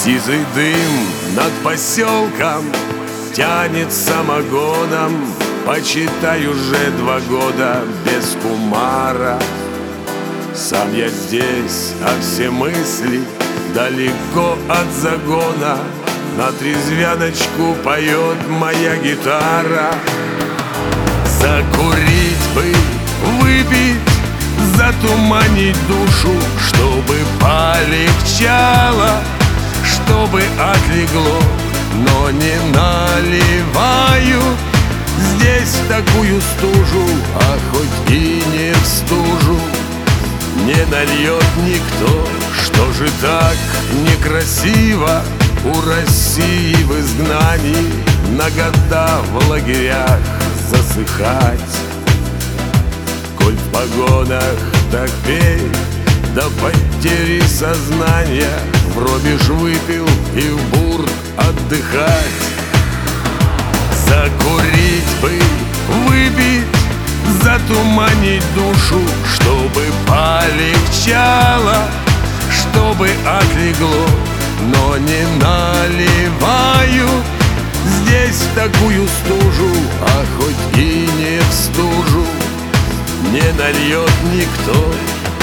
Сизый дым над поселком тянет самогоном. Почитай, уже 2 года без кумара. Сам я здесь, а все мысли далеко от загона. На трезвяночку поет моя гитара. Закурить бы, выпить, затуманить душу, чтобы полегчало, чтобы отлегло, но не наливаю здесь такую стужу, а хоть и не в стужу не нальет никто. Что же так некрасиво у России в изгнании, на года в лагерях засыхать? Коль в погонах, так пей до потери сознания, в Робиш выпил и в Бург отдыхать. Закурить бы, выпить, затуманить душу, чтобы полегчало, чтобы отлегло, но не наливаю здесь такую стужу, а хоть и не в стужу не нальет никто.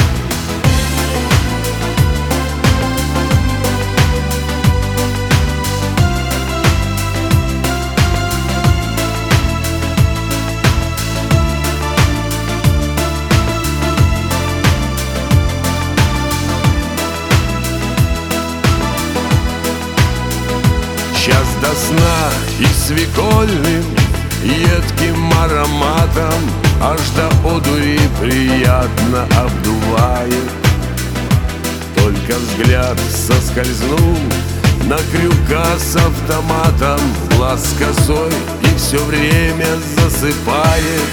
Час до сна и свекольным едким ароматом аж до одури приятно обдувает. Только взгляд соскользнул на крюка с автоматом, глаз косой и все время засыпает.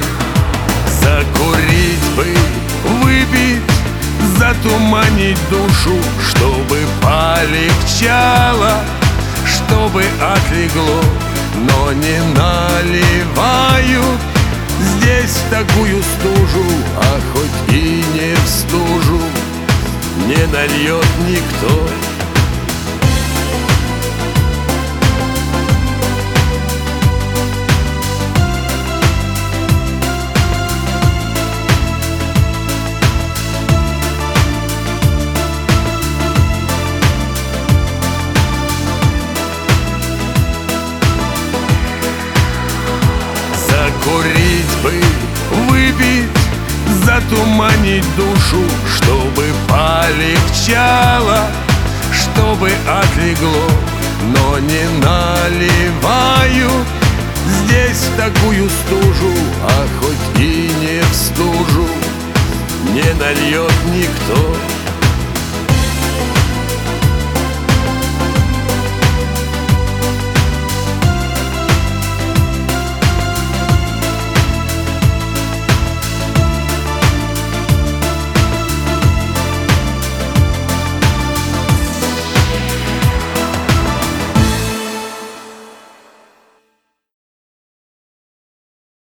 Закурить бы, выпить, затуманить душу, чтобы полегчало, чтобы отлегло, но не наливаю здесь такую стужу, а хоть и не в стужу не нальет никто. Закурить бы, выпить, затуманить душу, чтобы полегчало, чтобы отлегло, но не наливаю здесь такую стужу, а хоть и не в стужу не нальет никто.